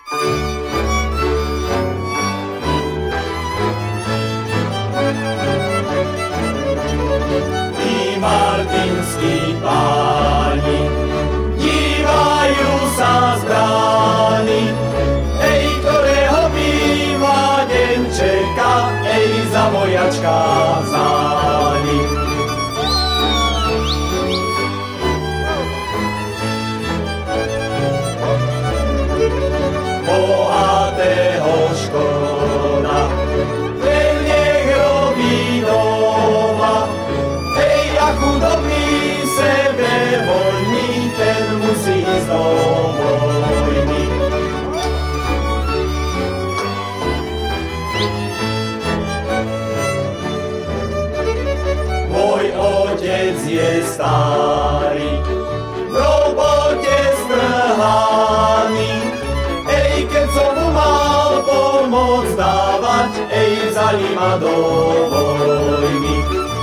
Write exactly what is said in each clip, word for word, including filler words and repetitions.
I martinskí páni dívajú sa z brány, ej, ktorého býva deň čeka, ej, za vojačka záni. Bohatého škoda, ten nech robí doma, ej, a chudobný sebe voľný, ten musí ísť do vojny. Môj otec je starý, v robote strhaný, ej, keď som mu mal pomoc dávať, ej, vzali ma do vojny.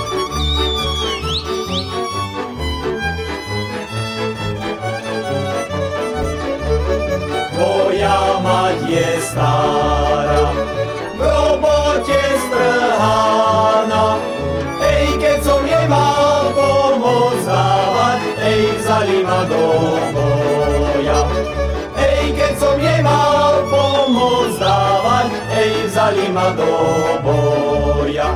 Moja mať je stará, v robote strhaná, ej, keď som jej mal pomoc dávať, ej, vzali ma do boja. Ej, keď som jej mal pomoc dávať, ej, vzali ma do boja.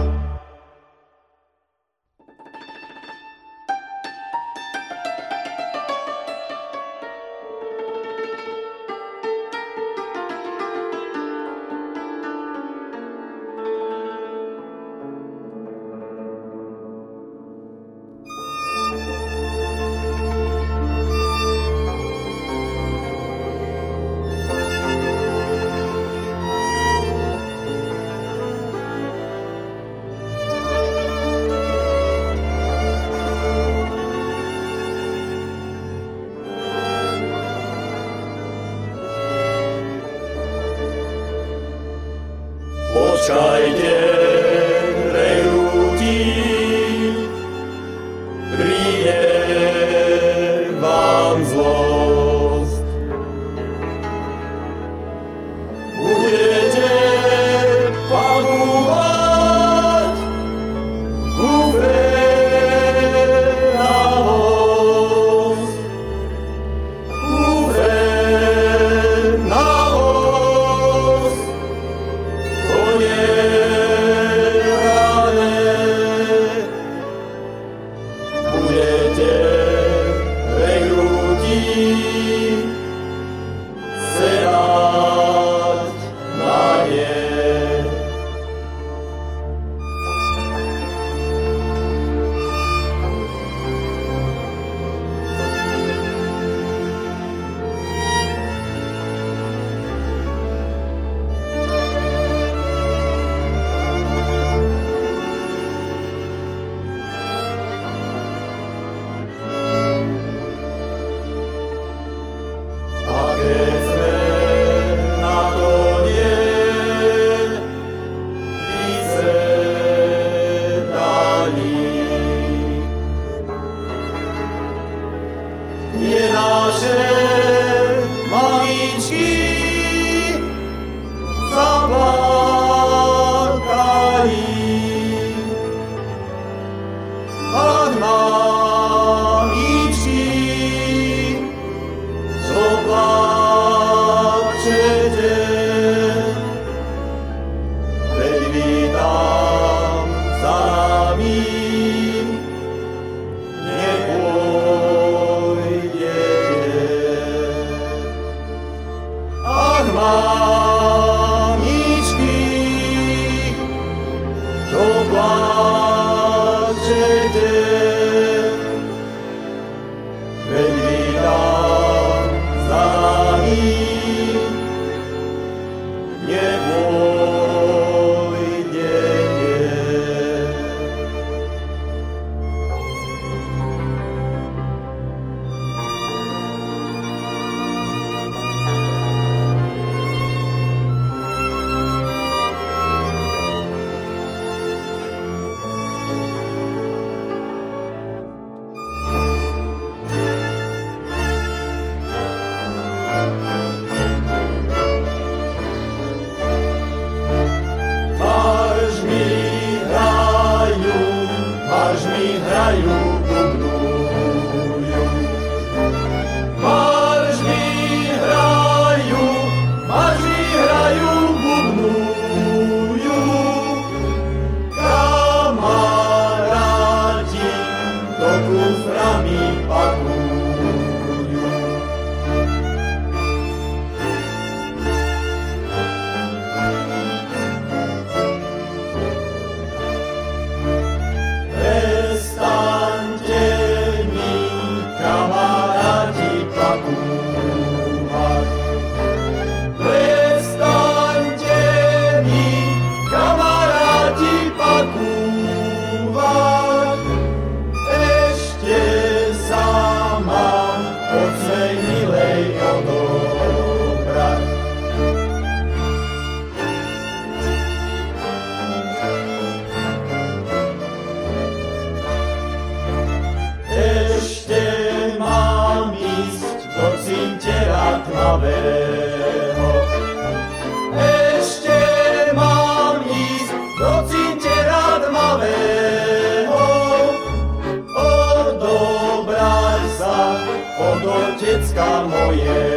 Počkajte, rejúti, príde vám zlosť. Budete panúvať ufrenavosť, ufrenavosť. Oh, yeah. cinciera tmavého. Ešte mám ísť do cinciera tmavého, odobrať sa od otecka moje.